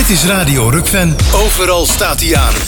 Dit is Radio Rukven. Overal staat hij aan.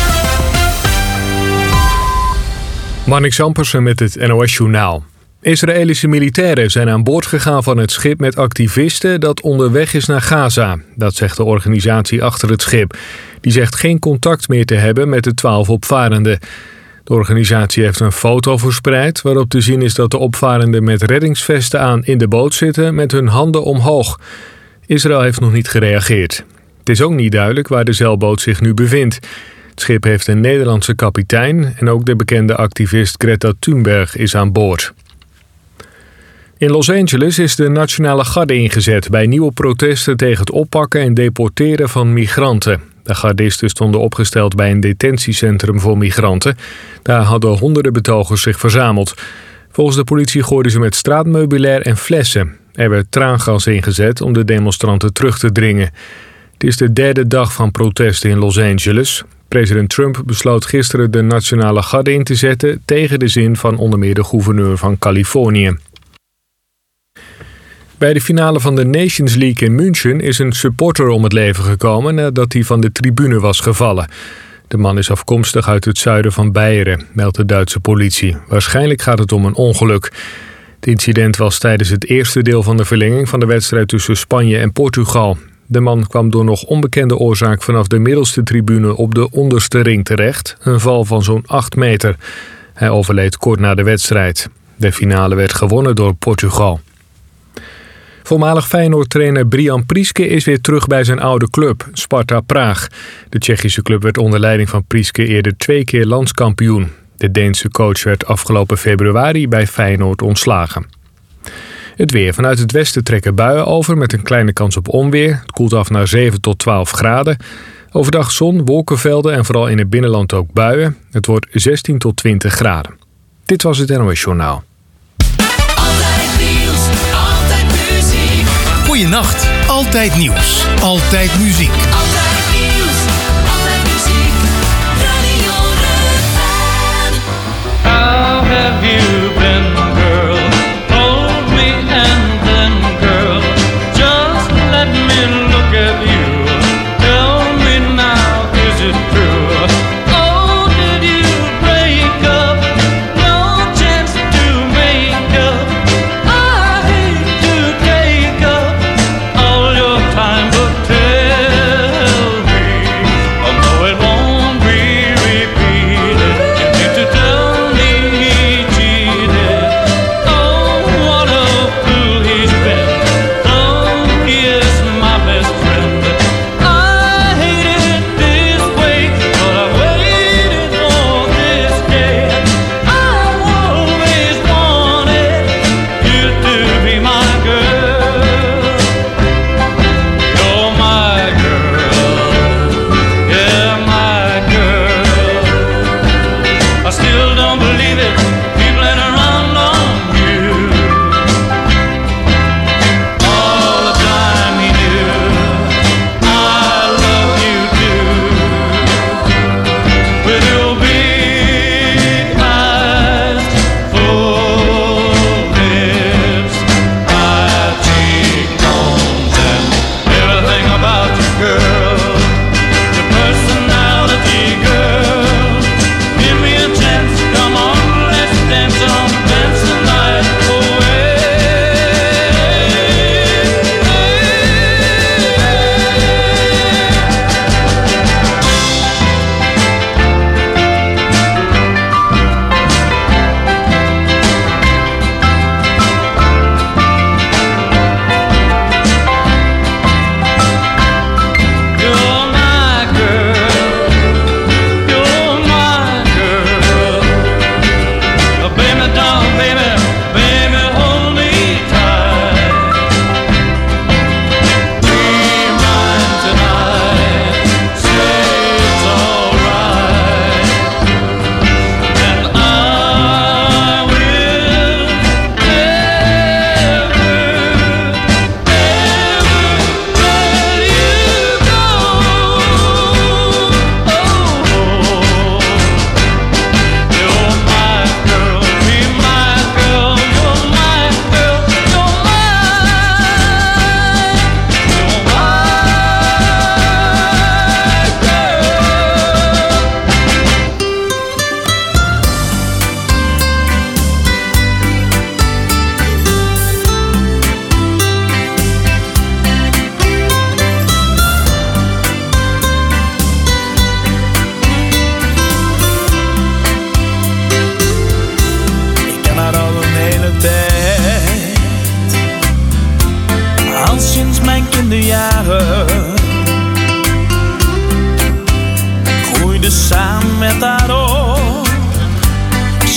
Marnix Ampersen met het NOS-journaal. Israëlische militairen zijn aan boord gegaan van het schip met activisten dat onderweg is naar Gaza. Dat zegt de organisatie achter het schip. Die zegt geen contact meer te hebben met de 12 opvarenden. De organisatie heeft een foto verspreid waarop te zien is dat de opvarenden met reddingsvesten aan in de boot zitten met hun handen omhoog. Israël heeft nog niet gereageerd. Het is ook niet duidelijk waar de zeilboot zich nu bevindt. Het schip heeft een Nederlandse kapitein en ook de bekende activist Greta Thunberg is aan boord. In Los Angeles is de Nationale Garde ingezet bij nieuwe protesten tegen het oppakken en deporteren van migranten. De gardisten stonden opgesteld bij een detentiecentrum voor migranten. Daar hadden honderden betogers zich verzameld. Volgens de politie gooiden ze met straatmeubilair en flessen. Er werd traangas ingezet om de demonstranten terug te dringen. Het is de derde dag van protesten in Los Angeles. President Trump besloot gisteren de Nationale Garde in te zetten tegen de zin van onder meer de gouverneur van Californië. Bij de finale van de Nations League in München is een supporter om het leven gekomen nadat hij van de tribune was gevallen. De man is afkomstig uit het zuiden van Beieren, meldt de Duitse politie. Waarschijnlijk gaat het om een ongeluk. Het incident was tijdens het eerste deel van de verlenging van de wedstrijd tussen Spanje en Portugal. De man kwam door nog onbekende oorzaak vanaf de middelste tribune op de onderste ring terecht. Een val van zo'n 8 meter. Hij overleed kort na de wedstrijd. De finale werd gewonnen door Portugal. Voormalig Feyenoord-trainer Brian Priske is weer terug bij zijn oude club, Sparta Praag. De Tsjechische club werd onder leiding van Priske eerder 2 keer landskampioen. De Deense coach werd afgelopen februari bij Feyenoord ontslagen. Het weer. Vanuit het westen trekken buien over met een kleine kans op onweer. Het koelt af naar 7 tot 12 graden. Overdag zon, wolkenvelden en vooral in het binnenland ook buien. Het wordt 16 tot 20 graden. Dit was het NOS Journaal. Goeienacht. Altijd nieuws. Altijd muziek. Altijd nieuws. Altijd muziek. Radio Rukven. How have you been, girl? Hold me and then, girl, just let me look at you. Tell me now, is it true? Oh, did you break up? No chance to make up. I hate to take up all your time, but tell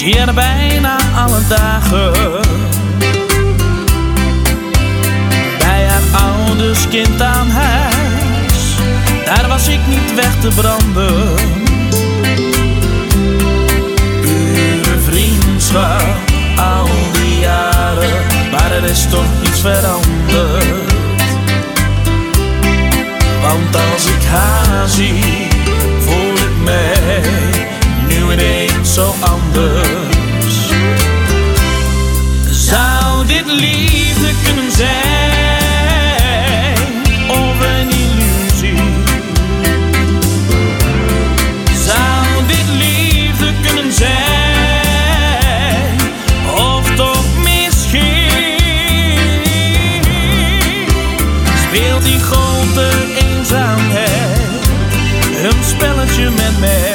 zie er bijna alle dagen. Bij haar ouders kind aan huis, daar was ik niet weg te branden. Pure vriendschap, al die jaren, maar er is toch iets veranderd. Want als ik haar zie, voel ik mij nu ineens zo anders. Zou dit liefde kunnen zijn, of een illusie? Zou dit liefde kunnen zijn, of toch misschien speelt die grote eenzaamheid een spelletje met mij?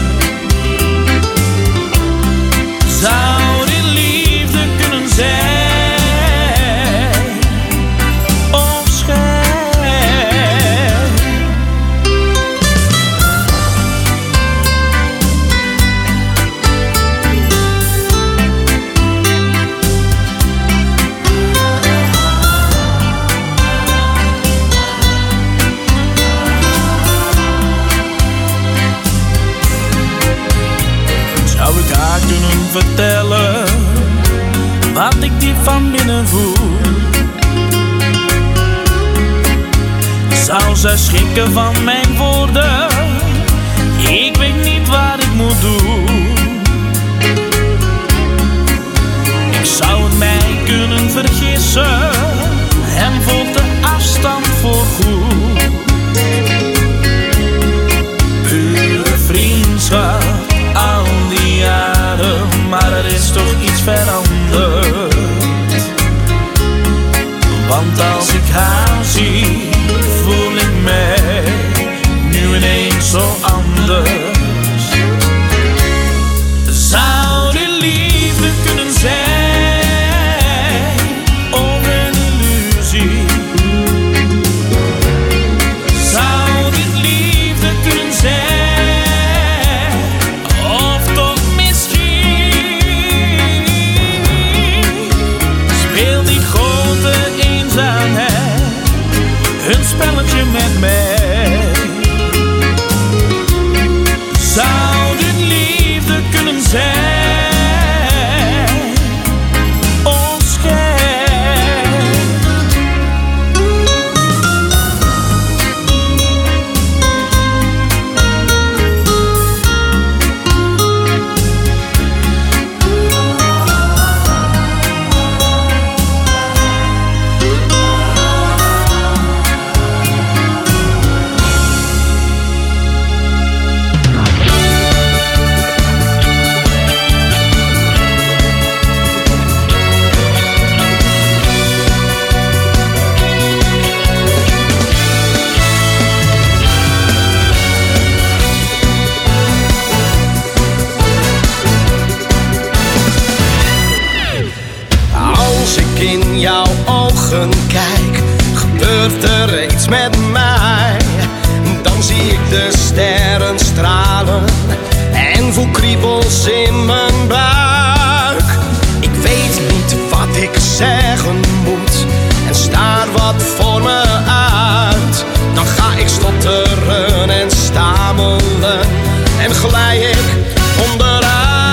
Zou dit liefde kunnen zijn, of schijn? Zou ik haar kunnen vertellen wat ik diep van binnen voel? Zou zij schrikken van mijn woorden? Ik weet niet wat ik moet doen. Ik zou het mij kunnen vergissen en voelt de afstand voorgoed. Pure vriendschap, al die jaren, maar er is toch iets veranderd. Want als ik haar zie, voel ik mij nu ineens zo anders. Zou dit liefde kunnen zijn, of een illusie? Zou dit liefde kunnen zijn, of toch misschien speelt die grote eenzaamheid een spelletje met mij? Zou dit liefde kunnen zijn, of schijn? Als ik in jouw ogen kijk, gebeurt er iets met mij. Dan zie ik de sterren stralen en voel kriebels in mijn buik. Ik weet niet wat ik zeggen moet en staar wat voor me uit. Dan ga ik stotteren en stamelen en glij ik onderuit.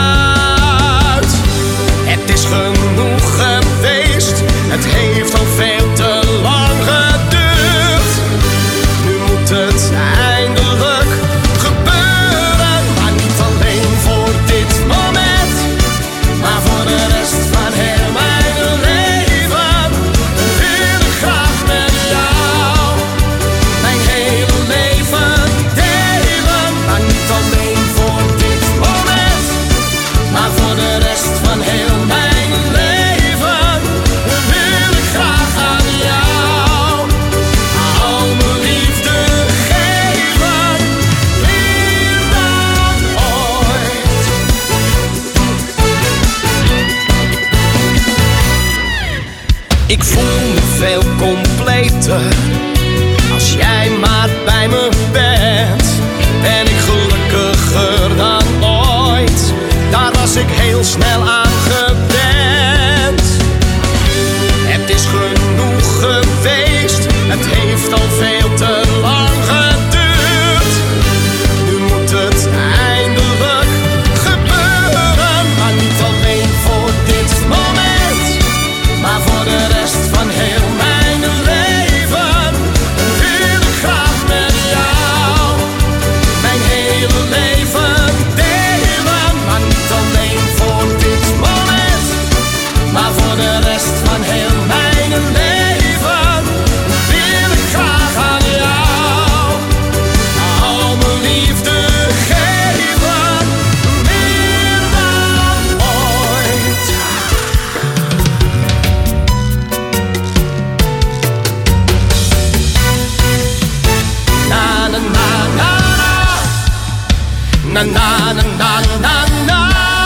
Het is genoeg geweest, het heeft al veel te lang geduurd. Nu moet het eindelijk gebeuren, maar niet alleen voor dit moment, maar voor de rest van heel mijn leven. Wil ik graag met jou mijn hele leven delen, maar niet alleen voor dit moment, maar voor de rest van heel mijn leven. Wil ik graag aan jou al mijn liefde geven, meer dan ooit. Ik voel me veel completer als jij maar bij me bent. Ben ik gelukkiger dan ooit, daar was ik heel snel aan gewend. Het is genoeg geweest, het heeft al veel te lang geduurd. Nu moet het eindelijk gebeuren, maar niet alleen voor dit moment, maar voor de rest van heel mijn leven. Wil ik graag met jou mijn hele leven delen, maar niet alleen voor dit moment, maar voor de rest van heel mijn leven. Wil ik graag aan jou al mijn liefde geven, meer dan ooit. Na na na na na na na na na na na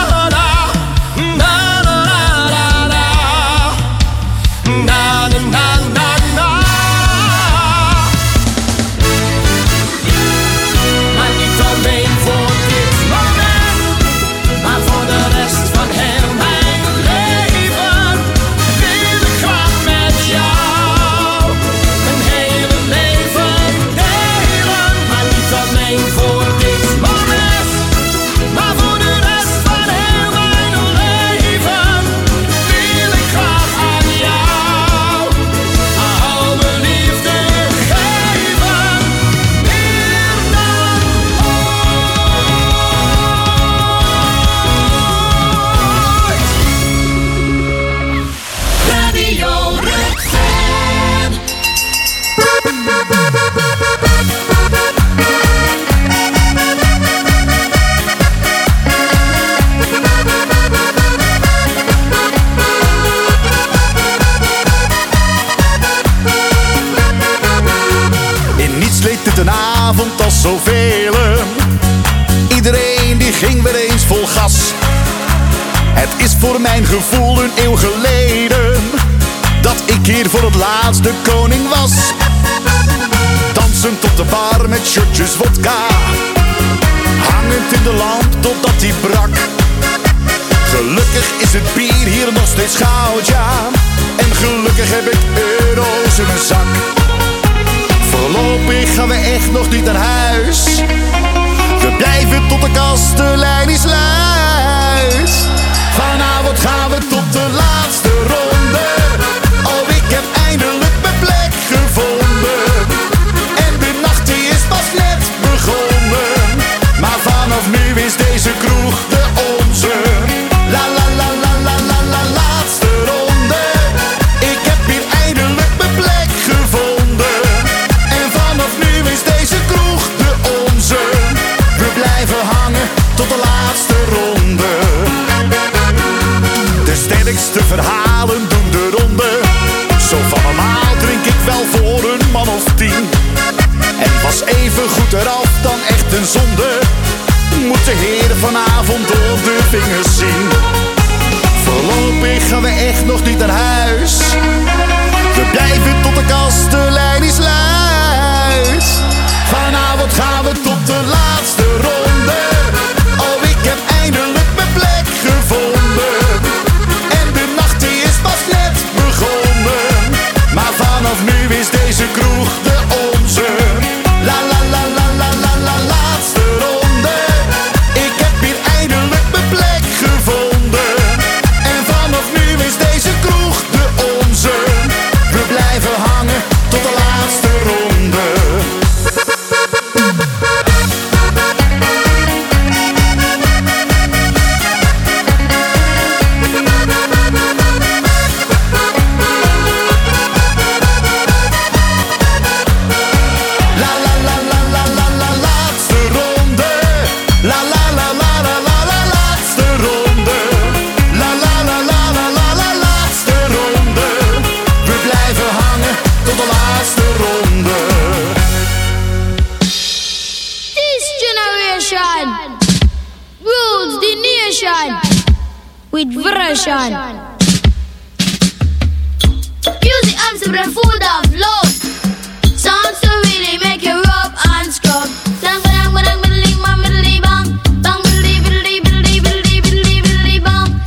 maar niet alleen voor dit moment, maar voor de rest van heel mijn leven. Wil ik graag met jou een hele leven delen, maar niet alleen voor dit moment, maar voor de rest van heel mijn leven. Wil ik graag aan jou al mijn liefde geven, meer dan ooit. Radio Rutgern. In niets leek het een avond als zoveel. Iedereen die ging weer eens vol gas. Het is voor mijn gevoel een eeuw geleden dat ik hier voor het laatst de koning was. Dansend op de bar met shotjes vodka, hangend in de lamp totdat die brak. Gelukkig is het bier hier nog steeds goud, ja. En gelukkig heb ik euro's in mijn zak. Voorlopig gaan we echt nog niet naar huis. We blijven tot de kastelein is luid. Vanavond gaan we tot de laatste ronde. Oh, ik heb eindelijk mijn plek gevonden. En de nacht die is pas net begonnen. Maar vanaf nu is deze kroeg de onze. La la la la la la la laatste ronde. Ik heb hier eindelijk mijn plek gevonden. En vanaf nu is deze kroeg de onze. We blijven hangen tot de laatste ronde. De sterkste verhalen doen de ronde. Zo van normaal drink ik wel voor een man of 10. En was even goed eraf dan echt een zonde. Moet de heren vanavond door de vingers zien. Voorlopig gaan we echt nog niet naar huis. We blijven tot de kastelein is luid. Vanavond gaan we tot de laatste ronde. Oh, ik heb eindelijk mijn plek gevonden. En de nacht die is pas net begonnen. Maar vanaf nu is deze kroeg de onze. La la la la la la la laatste ronde. Ik heb hier eindelijk mijn plek gevonden. En vanaf nu is deze kroeg de onze. We blijven hangen tot de laatste ronde. La la la la la la la laatste ronde. La la la la la la la laatste ronde. La la la la la la la laatste ronde. We blijven hangen tot de laatste ronde. This generation rules the nation with version. Music arms are full of love. Songs to really make you rub and scrub. Dang ba dang ba dang ba ding bang ba ding bang. Bang ba ding ba ding ba ding ba ding ba ding ba ding bang.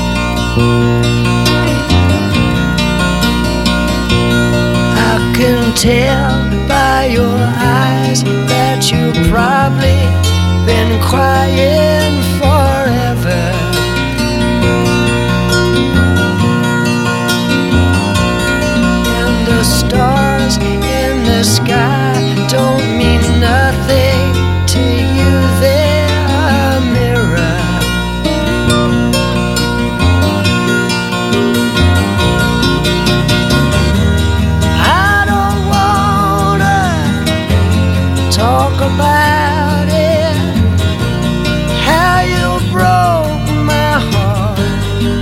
tell by your eyes that you've probably been crying forever. And the stars in the sky don't mean nothing to you, they're a mirror. Talk about it, how you broke my heart.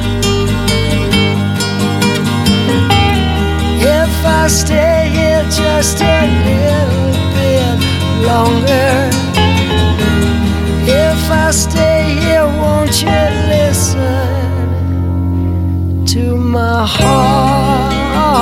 If I stay here just a little bit longer, if I stay here, won't you listen to my heart?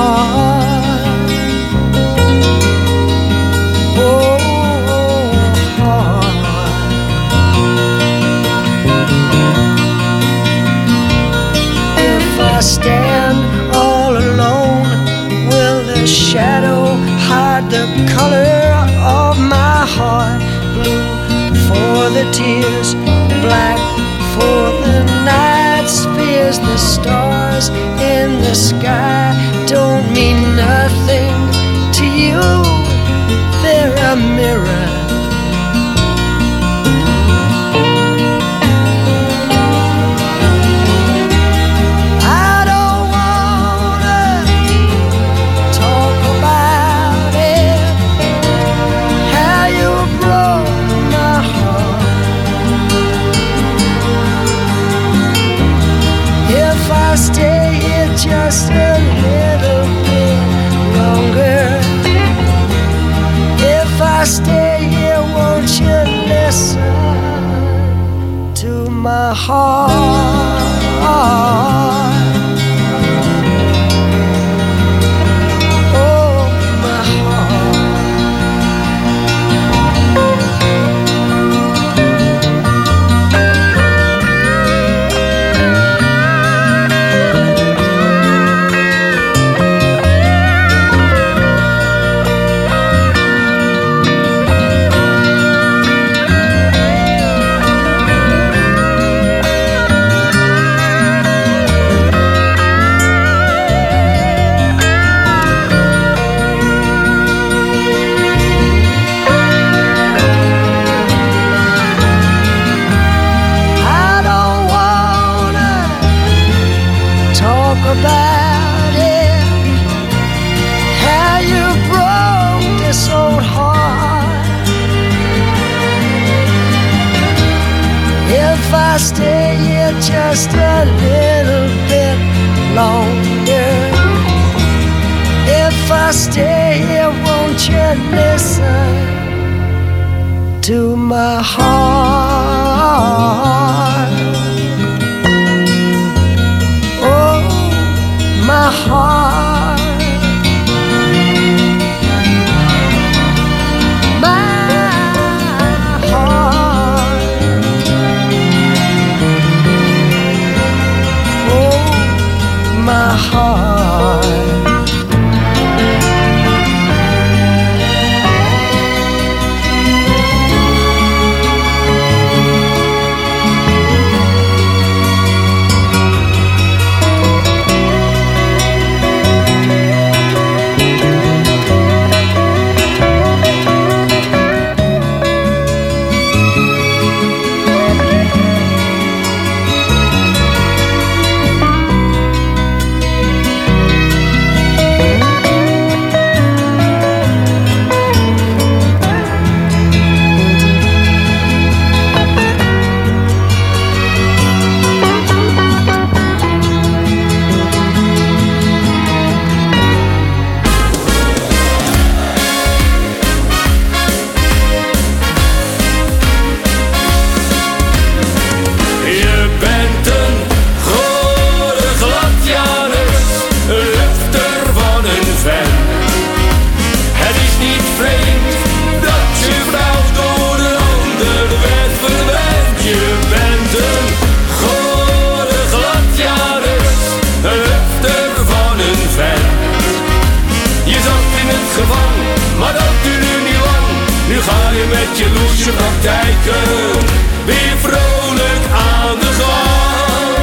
I stand all alone, will the shadow hide the color of my heart? Blue for the tears, black for the night's fears. The stars in the sky don't mean nothing to you, they're a mirror. Stay here just a little bit longer. If I stay here, won't you listen to my heart? Oh, my about it, how you broke this old heart. If I stay here just a little bit longer, if I stay here, won't you listen to my heart? My heart, my heart, oh, my heart. logepraktijken weer vrolijk aan de gang.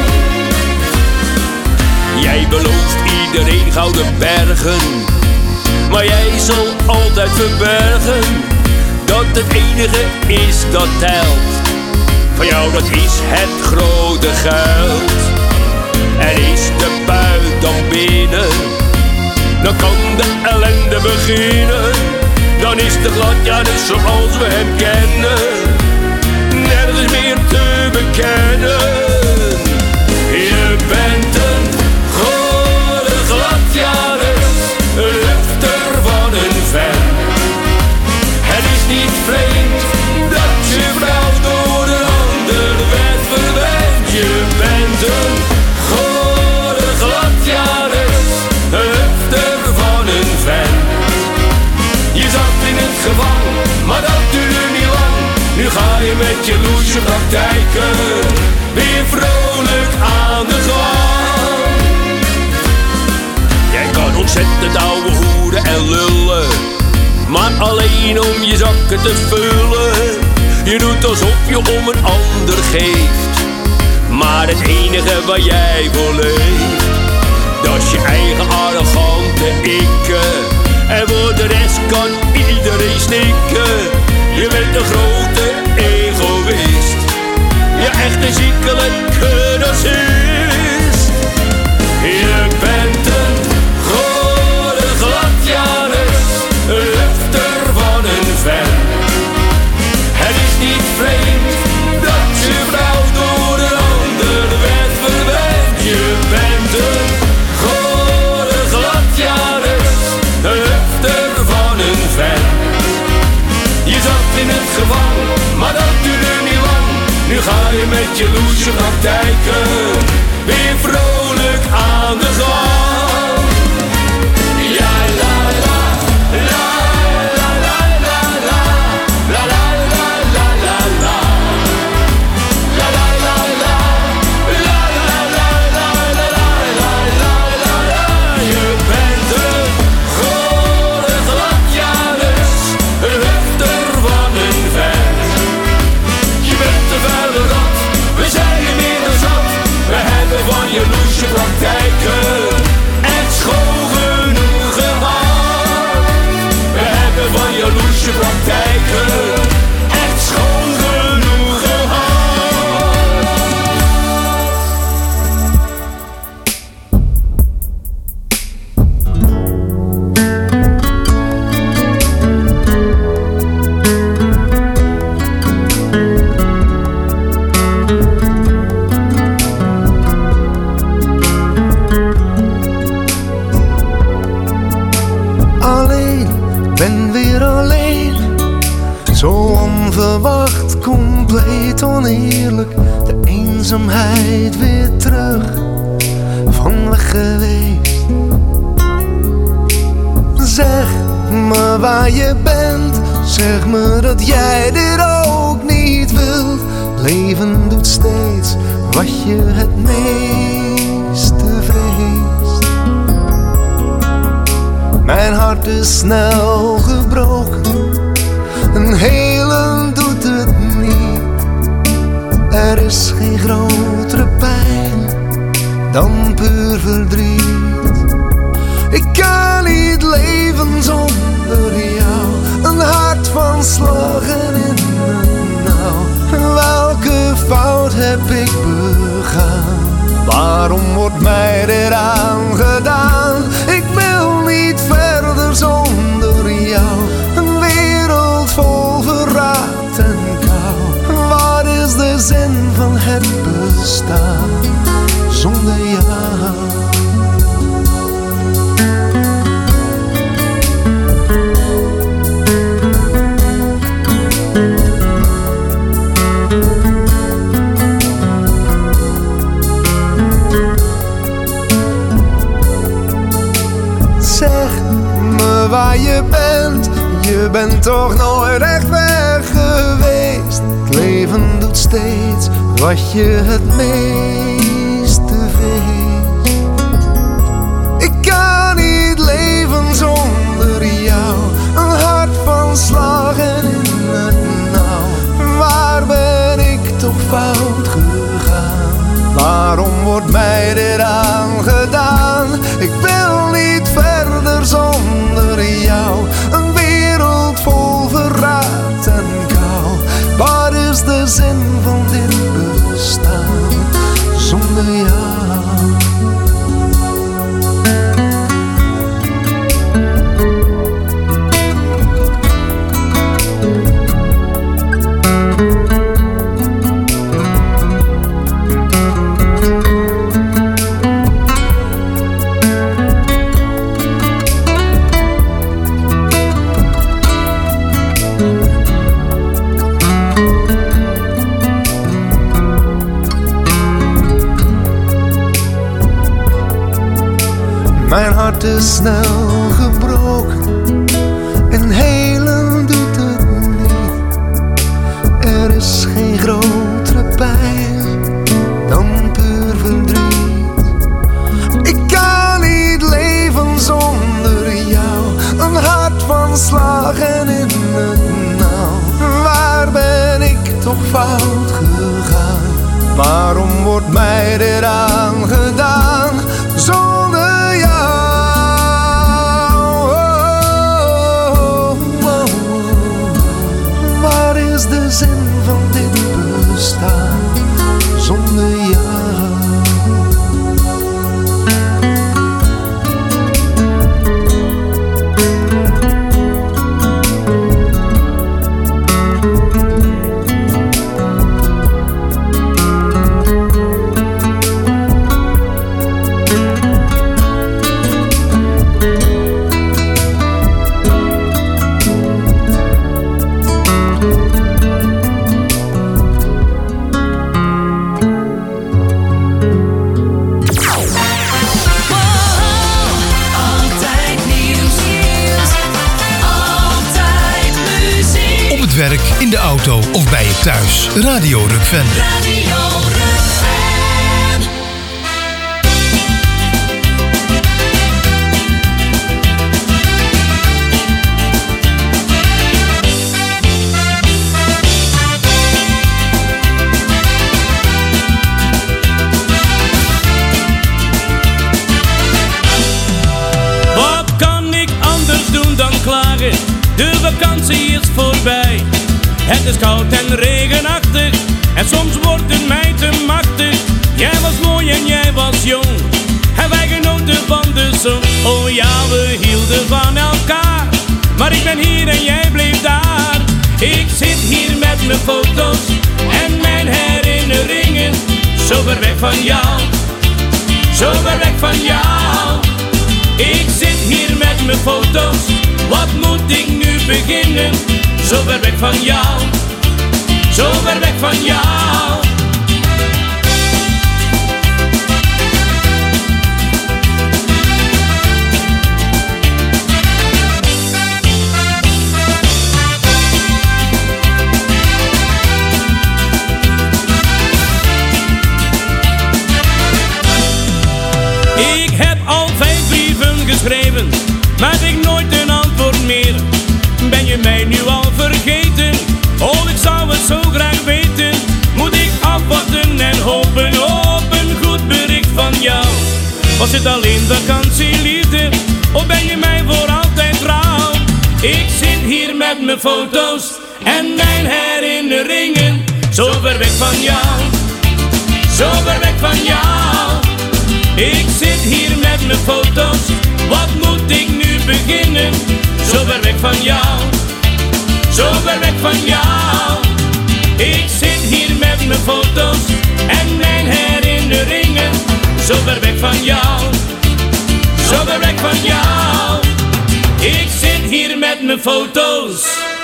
Jij belooft iedereen gouden bergen, maar jij zal altijd verbergen dat het enige is dat telt. Van jou dat is het grote geld. En is de buit dan binnen, dan kan de ellende beginnen. Dan is de gladjanus zoals we hem kennen nergens meer te bekennen. Je bent een gore gladjanus, een lufter van een ven. Het is niet vreemd dat je vrouw door een ander werd verwend. Je bent een gore gladjanus, een lufter van een ven. Je zat in het gevangen, maar dat duurde niet lang. Nu ga je met je logepraktijken weer vrolijk aan de gang. Jij kan ontzettend ouwe hoeren en lullen, maar alleen om je zakken te vullen. Je doet alsof je om een ander geeft, maar het enige waar jij voor leeft, dat is je eigen arrogante ikke. En voor de rest kan iedereen stikken. Je bent een grote egoïst, ja echt een ziekelijke narcist. Je bent een gore gladjanus, een lufter van een ven. Het is niet vreemd dat je vrouw door een ander werd verwend. Je bent een gore gladjanus, een lufter van een ven. Je zat in het gevangen, maar dat duurde niet lang. Nu ga je met je logepraktijken weer vrolijk aan de gang. Ja, la la, la la la la la, la la la la la la, la la la la, la la la la la la la la. Je bent een gore gladjanus, een lufter van een ven. Je bent een vuile rat, we zijn er meer dan zat. We hebben van je logepraktijken echt schoon genoeg gehad. We hebben van je logepraktijken echt schoon genoeg gehad. Alleen, ben weer alleen. Zo onverwacht, compleet oneerlijk. De eenzaamheid weer terug, van weg geweest. Zeg me waar je bent, zeg me dat jij dit ook niet wilt. Leven doet steeds wat je het meeste vreest. Mijn hart is snel gebroken, een helen doet het niet. Er is geen grotere pijn dan puur verdriet. Ik kan niet leven zonder jou, een hart van slag en in een nauw. Welke fout heb ik begaan? Waarom wordt mij dit aangedaan? Ik wil niet verder zonder jou, een wereld vol verraad en kou. Wat is de zin van het bestaan zonder jou? Zeg me waar je bent toch nooit echt weg geweest. Het leven doet steeds wat je het meeste vreest. Ik kan niet leven zonder jou, een hart van slag en in het nauw. wordt mij dit aangedaan? Ik wil niet verder zonder jou. Een wereld vol verraad en kou. Wat is de zin van dit bestaan zonder jou? Mijn hart is snel gebroken en helen doet het niet. Er is geen grotere pijn dan puur verdriet. Ik kan niet leven zonder jou. Een hart van slagen in het nauw. Waar ben ik toch fout gegaan? Waarom wordt mij dit aangedaan zonder jou? Wat is de zin van dit bestaan zonder jou? Werk, in de auto of bij je thuis. Radio Rukven. Radio Rukven. Wat kan ik anders doen dan klagen? De vakantie is voorbij. Het is koud en regenachtig en soms wordt het mij te machtig. Jij was mooi en jij was jong en wij genoten van de zon. Oh ja, we hielden van elkaar, maar ik ben hier en jij bleef daar. Ik zit hier met mijn foto's en mijn herinneringen. Zo ver weg van jou, zo ver weg van jou. Ik zit hier met mijn foto's, wat moet ik nu beginnen? Zo ver weg van jou, zo ver weg van jou. Ik heb al 5 brieven geschreven, maar ik nooit een antwoord meer. Ben je mij nu al vergeten? Oh, ik zou het zo graag weten. Moet ik afwachten en hopen op een goed bericht van jou? Was het alleen vakantieliefde? Of ben je mij voor altijd trouw? Ik zit hier met mijn foto's en mijn herinneringen. Zo ver weg van jou, zo ver weg van jou. Ik zit hier met mijn foto's, wat moet ik nu beginnen? Zo ver weg van jou, zo ver weg van jou. Ik zit hier met mijn foto's en mijn herinneringen. Zo ver weg van jou, zo ver weg van jou. Ik zit hier met mijn foto's.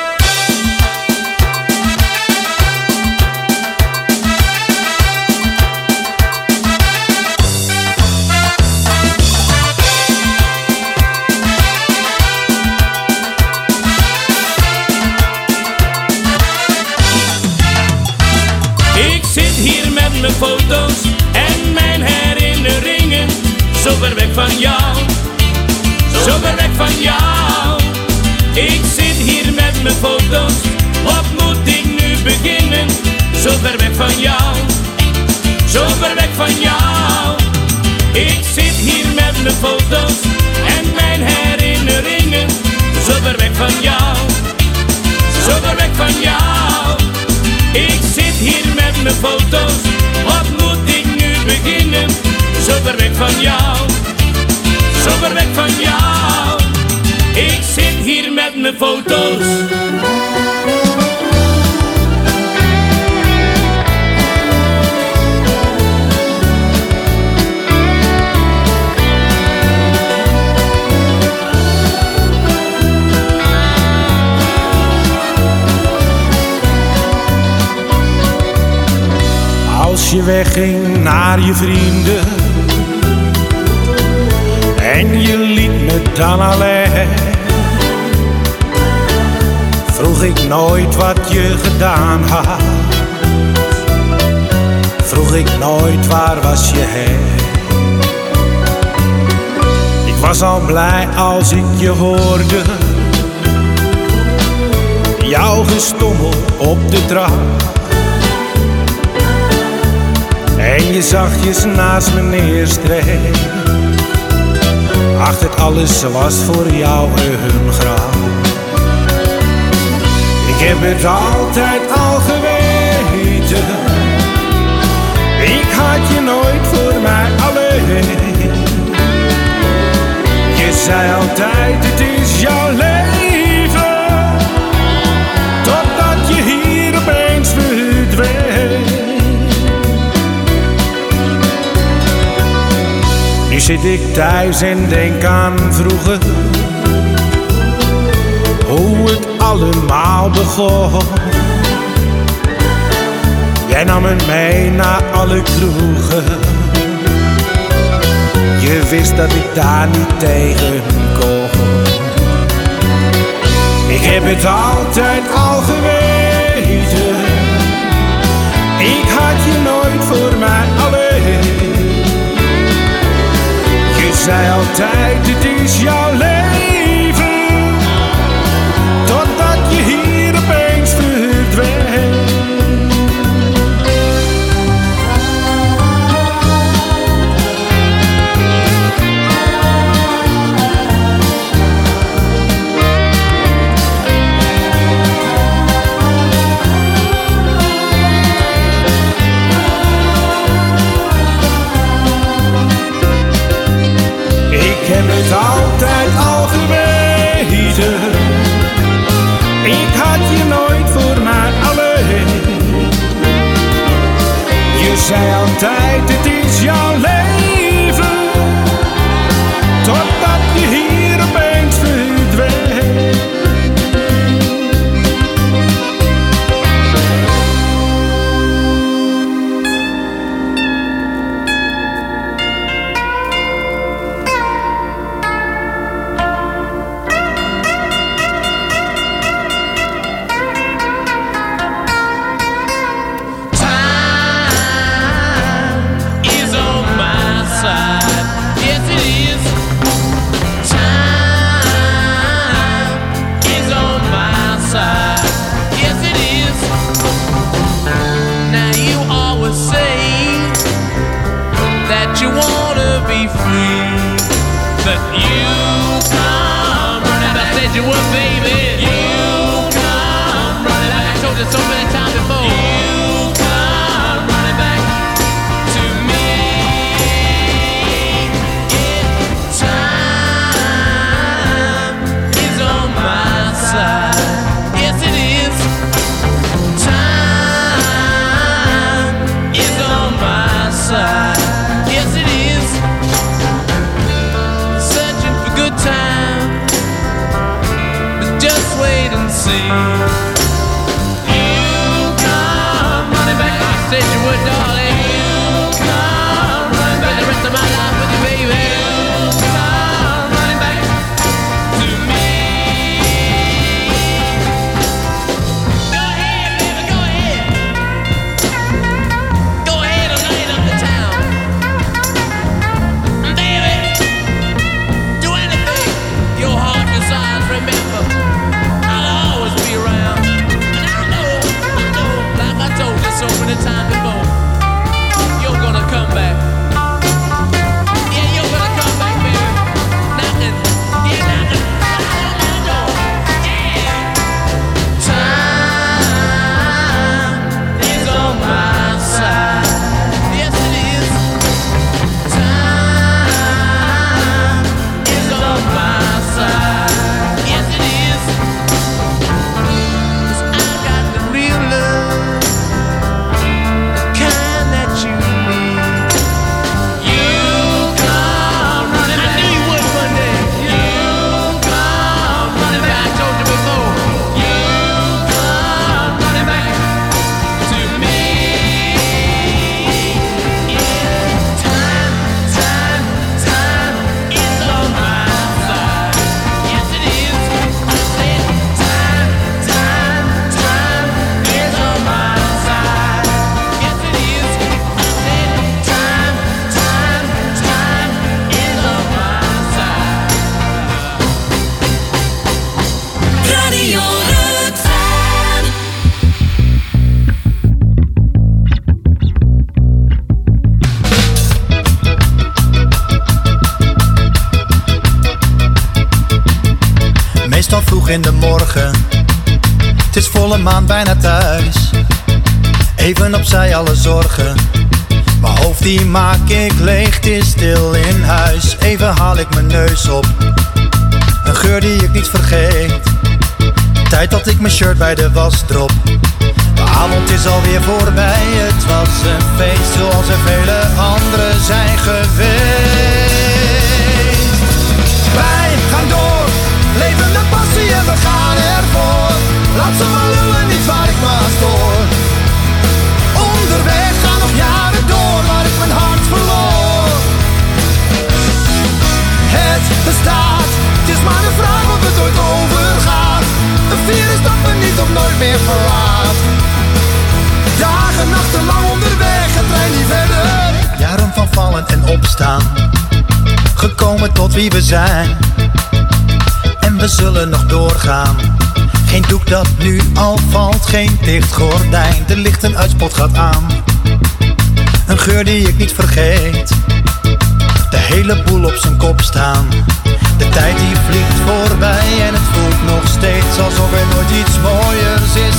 Mijn foto's en mijn herinneringen. Zo ver weg van jou, zo ver weg van jou. Ik zit hier met mijn foto's, wat moet ik nu beginnen? Zo ver weg van jou, zo ver weg van jou. Ik zit hier met mijn foto's en mijn herinneringen, zo ver weg van jou, zo ver weg van jou. Ik zit hier met mijn foto's, wat moet ik nu beginnen? Zo ver weg van jou, zo ver weg van jou. Ik zit hier met mijn foto's. Als je wegging naar je vrienden en je liet me dan alleen, vroeg ik nooit wat je gedaan had. Vroeg ik nooit waar was je heen. Ik was al blij als ik je hoorde, jouw gestommel op de trap. En je zachtjes naast me neerstreek. Ach, dit alles was voor jou een grap. Ik heb het altijd al geweten. Ik had je nooit voor mij alleen. Je zei altijd, het is jouw leven. Totdat je hier opeens verdween. Nu zit ik thuis en denk aan vroeger, hoe het allemaal begon. Jij nam me mee naar alle kroegen. Je wist dat ik daar niet tegen kon. Ik heb het altijd al geweten. Ik had je nooit voor mij alleen. Je zei altijd, het is jouw leven. Totdat je hier opeens verdween. Ik heb het altijd al geweten. Ik had je nooit voor mij alleen. Je zei altijd, het is jouw leven. Totdat je hier opeens verdween. Remember, I'll always be around. al vroeg in de morgen. Het is volle maan, bijna thuis. Even opzij alle zorgen. Mijn hoofd die maak ik leeg, het is stil in huis. Even haal ik mijn neus op. Een geur die ik niet vergeet. Tijd dat ik mijn shirt bij de was drop. De avond is alweer voorbij. Het was een feest zoals er vele anderen zijn geweest. Wij gaan door, leven de passie en we gaan ervoor. Laat ze maar lullen, niet waar ik maar stoor. Onderweg gaan nog jaren door, waar ik mijn hart verloor. Het bestaat, het is maar de vraag of het ooit overgaat. Een vierde stappen niet of nooit meer verlaat. Dagen, nachten lang onderweg, het trein niet verder. Jaren van vallen en opstaan, gekomen tot wie we zijn. En we zullen nog doorgaan. Geen doek dat nu al valt, geen dicht gordijn. De lichten uitspot gaat aan. Een geur die ik niet vergeet. De hele boel op zijn kop staan. De tijd die vliegt voorbij en het voelt nog steeds alsof er nooit iets mooiers is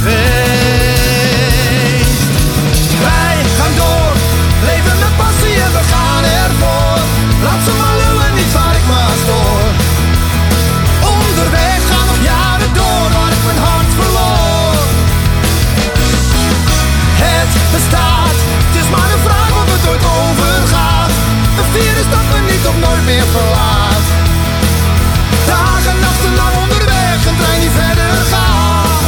geweest. Wij gaan door, leven met passie en we gaan ervoor. Laat ze maar lullen, niet waar ik maar stoor. Onderweg gaan nog jaren door, waar ik mijn hart verloor. Het bestaat, het is maar een vraag of het ooit overgaat. Een vierde stappen niet of nooit meer verlaat. Dagen, nachten lang onderweg, een trein die verder gaat.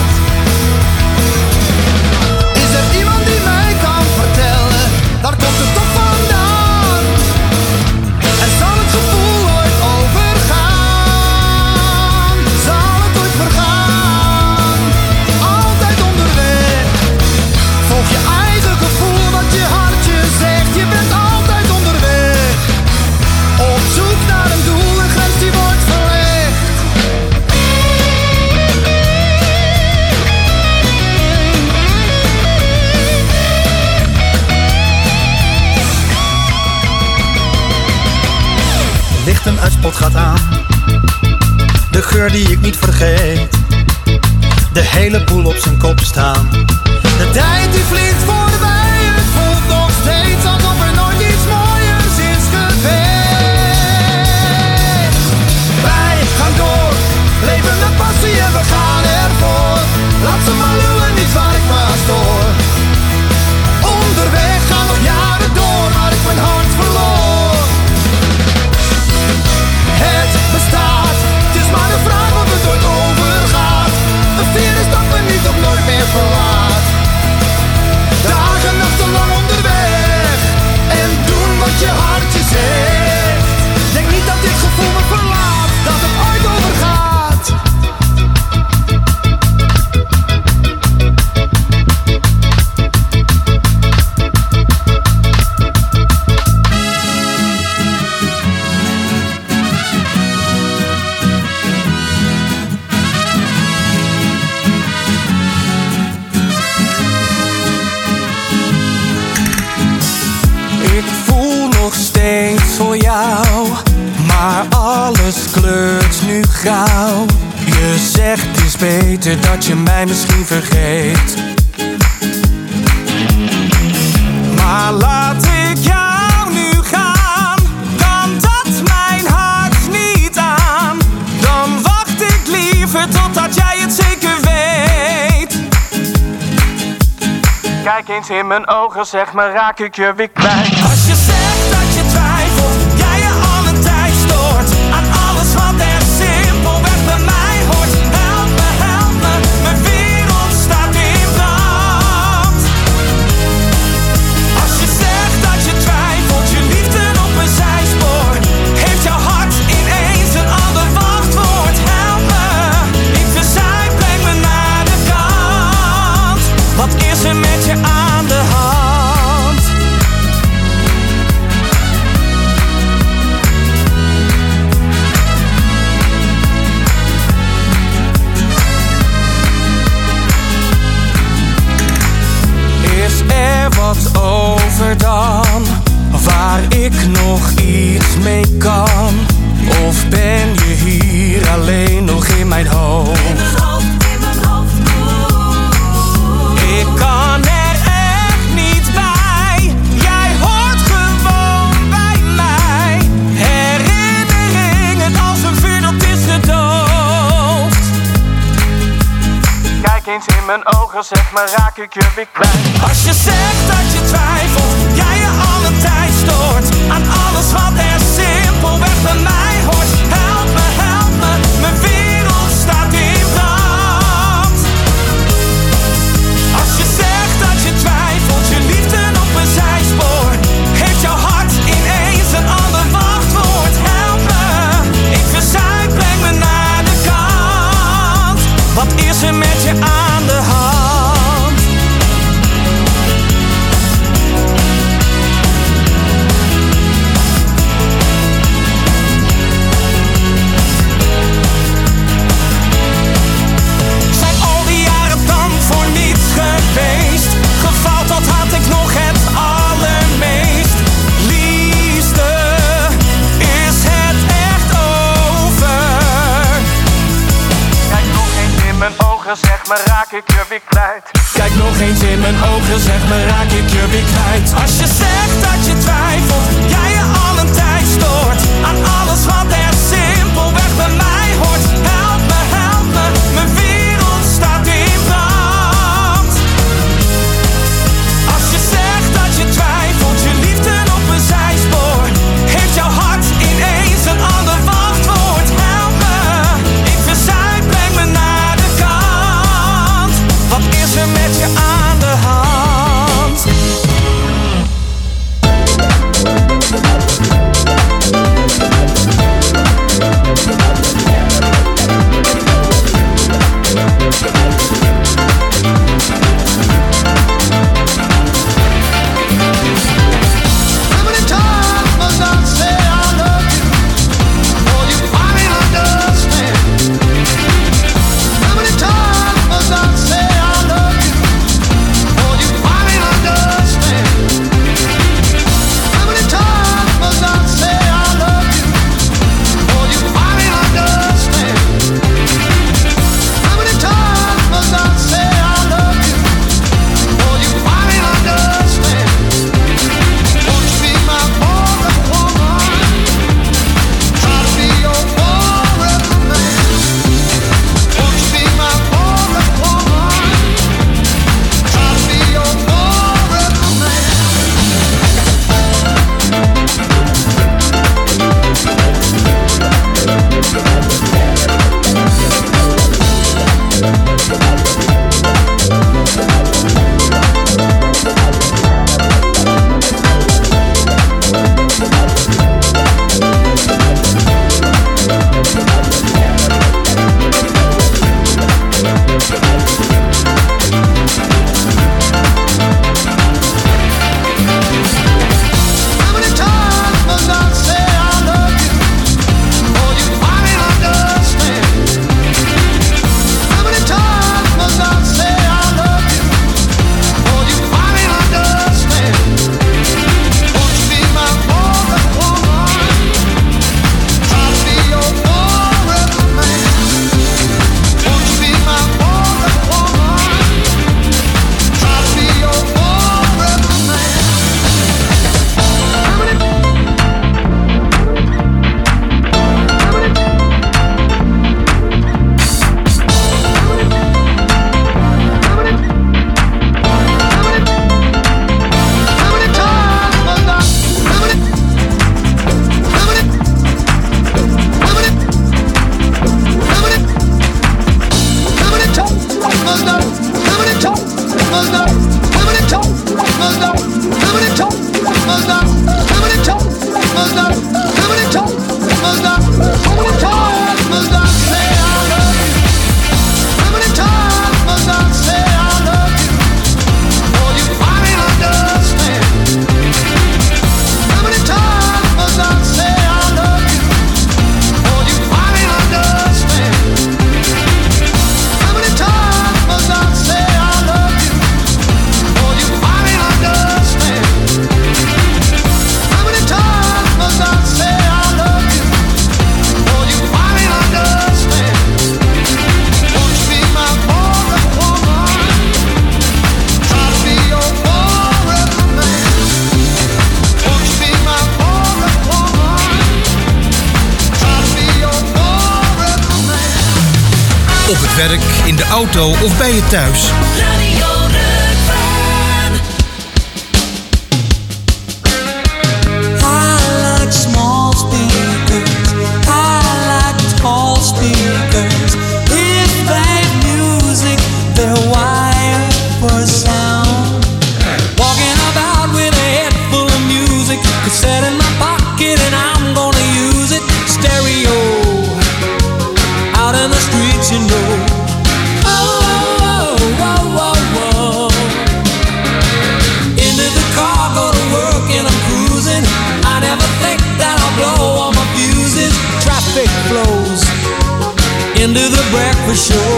Is er iemand die mij kan vertellen, daar komt het toch vandaan? En zal het gevoel ooit overgaan? Zal het ooit vergaan? Altijd onderweg. Volg je eigen gevoel, wat je hartje zegt. Je bent altijd onderweg. Op zoek naar een doel, een grens die wordt verlegd. Lichten uitspot gaat aan. De geur die ik niet vergeet. De hele boel op zijn kop staan. De tijd die vliegt voorbij. Het voelt nog steeds alsof er nooit iets mooiers is geweest. Wij gaan door, leven met passie en we gaan ervoor. Laat ze maar lullen, niet waar ik maar stoor. Onderweg gaan nog jaren door, waar ik mijn hart verloor. Het bestaat, het is maar een vraag of het ooit overgaat. Een vierde stappen niet of nooit meer verlaat. Dagen, nachten lang onderweg. En doen wat je hartje zegt. Denk niet dat dit gevoel me verlaat, dat het ooit overgaat. Ik voel nog steeds voor jou, maar alles kleurt nu grauw. Je zegt het is beter dat je mij misschien vergeet. Maar laat ik jou nu gaan, kan dat mijn hart niet aan. Dan wacht ik liever totdat jij het zeker weet. Kijk eens in mijn ogen, zeg maar, raak ik je weer kwijt. Als je zegt dat je twijfelt, jij je al een tijd stoort aan alles wat er simpelweg bij mij hoort. Help me, mijn wereld staat in brand. Als je zegt dat je twijfelt, je liefde op een zijspoor, heeft jouw hart ineens een ander wachtwoord. Help me, ik verzuip, breng me naar de kant. Wat is er met je aan de hand? Is er wat over dan, waar ik nog iets mee kan? Of ben je hier alleen nog in mijn eens in mijn ogen, zeg maar raak ik je weer kwijt. Als je zegt dat je twijfelt, jij je al een tijd stoort aan alles wat er simpelweg bij mij hoort. Help me, mijn wereld staat in brand. Als je zegt dat je twijfelt, je liefde op een zijspoor, heeft jouw hart ineens een ander wachtwoord. Help me, ik verzuip, breng me naar de kant. Wat is er met je aan de hand? Zijn al die jaren dan voor niets geweest? Gefaald, dat had ik nog het allermeest. Liefste, is het echt over? Kijk nog eens in mijn ogen, zeg maar raak ik je weer kwijt. Kijk nog eens in mijn ogen, zeg me raak ik je weer kwijt. Als je zegt dat je twijfelt, jij je al een tijd stoort aan alles wat er simpelweg bij mij hoort. Help me, mijn wereld staat in brand. Als je zegt dat je twijfelt, je liefde op een zijspoor, heeft jouw hart ineens een ander wachtwoord. Help me, ik verzuip, breng me naar de kant. Wat is er met je aan de hand? Op het werk, in de auto of bij je thuis. Radio Rukven. I like small speakers, I like tall speakers. If they have music, they're wired for sound. Walking about with a head full of music, cassette in my pocket and I'm gonna use it. Stereo, out in the streets you know. Into the car, go to work and I'm cruising. I never think that I'll blow all my fuses. Traffic flows into the breakfast show.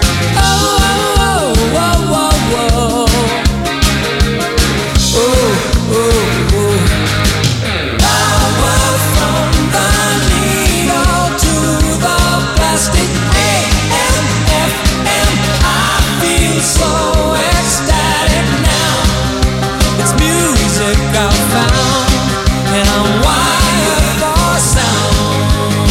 Power from the needle to the plastic. AM, FM, I feel so ecstatic now. It's music I found, and I'm wired for sound.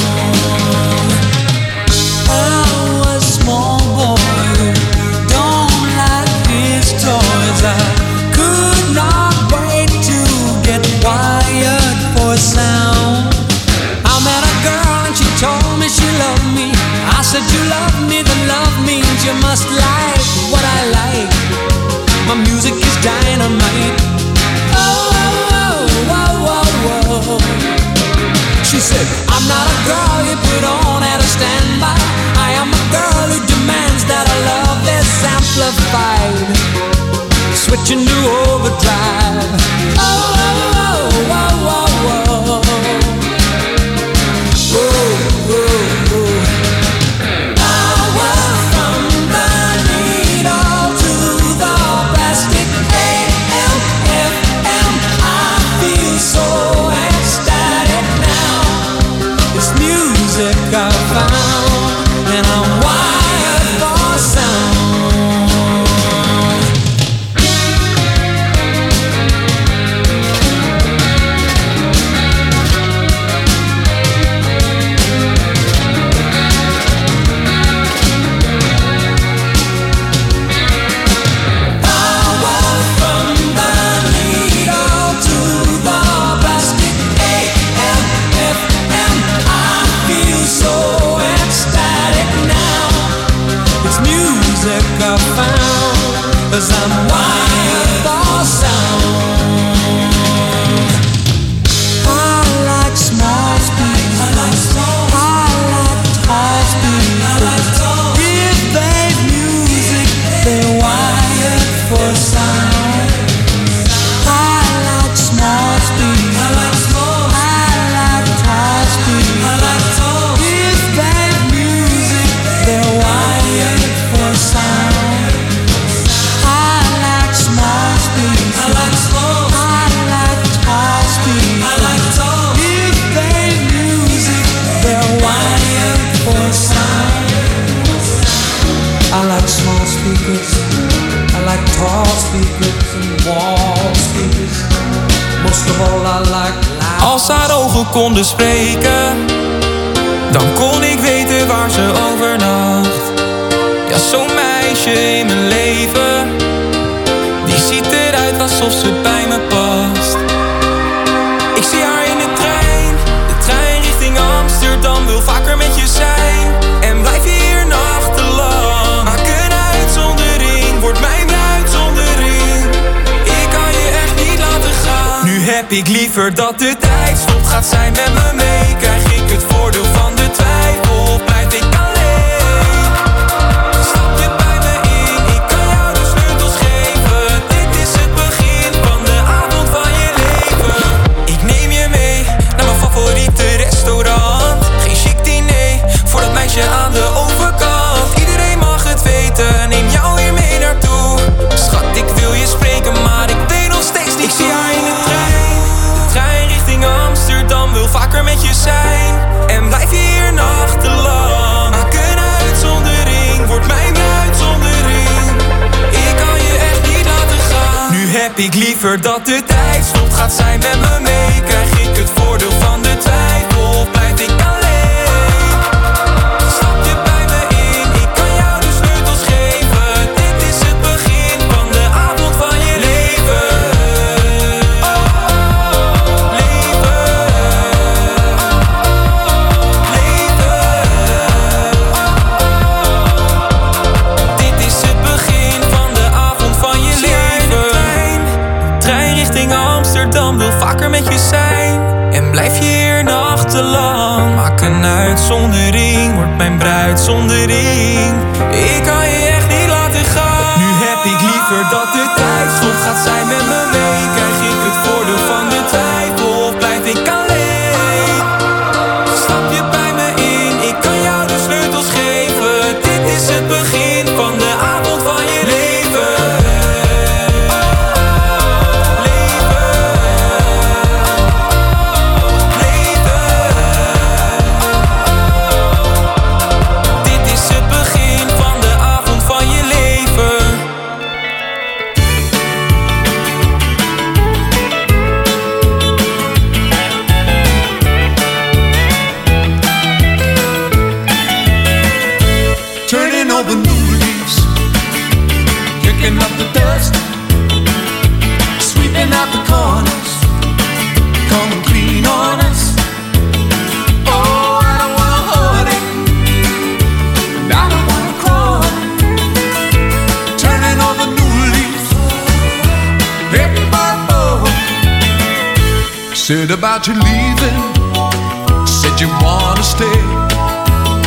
I was a small boy who don't like his toys. I could not wait to get wired for sound. I met a girl and she told me she loved me. I said you love me, then love means you must like what I like. My music is dynamite. She said, I'm not a girl you put on at a standby. I am a girl who demands that our love is amplified. Switching to overdrive. Power from the needle to the plastic. AM, FM, I feel so ecstatic now. It's music I found, and I'm wired for sound. Power from the needle to the plastic. AM, FM, I feel so ecstatic now. It's music I found, 'cause I'm wired for sound. I like small speakers, I like tall speakers. If they've music, they're wired for sound. I like small speakers, I like tall speakers. If they've music, they're wired for sound. I like small speakers, I like tall speakers. If they've music, they're wired for sound. I like small speakers, I like tall speakers and wall speakers. Most of all I like loud. Als haar ogen konden spreken, dan kon ik weten waar ze overnacht. Ja, zo'n meisje in mijn leven, die ziet eruit alsof ze bij me past. Ik zie haar in de trein richting Amsterdam. Wil vaker met je zijn en blijf hier nachtenlang. Maak een uitzondering, word mijn bruidsonderring. Ik kan je echt niet laten gaan. Nu heb ik liever dat de tijd stopt. Gaat zij met me mee, krijg ik het voordeel van de twijfel. Of blijf ik alleen? Stap je bij me in, ik kan jou de sleutels geven. Dit is het begin van de avond van je leven. Ik neem je mee naar mijn favoriete restaurant. Geen chic diner voor dat meisje aan de overkant. Iedereen mag het weten, neem jou hier mee naartoe. Schat, ik wil je spreken, maar ik weet nog steeds niet. Ik zie haar in de trein richting Amsterdam. Wil vaker met je zijn en blijf hier nachtenlang. Maak een uitzondering, word mijn bruidsonderring. Ik kan je echt niet laten gaan. Nu heb ik liever dat de tijd stopt. Gaat zij met me mee, krijg ik het voordeel van de twijfel. Of blijf ik alleen? Stap je bij me in, ik kan Blijf je hier nachtenlang, maak een uitzondering, wordt mijn bruid zonder ring. Ik kan je echt niet laten gaan. Nu heb ik liever dat de tijd stopt. Gaat zij met me mee, krijg ik het voordeel van de twijfel of blijf ik alleen? Stap je bij me in, ik kan jou de sleutels geven. Dit is het begin van de avond van je leven. Said about you leaving, said you want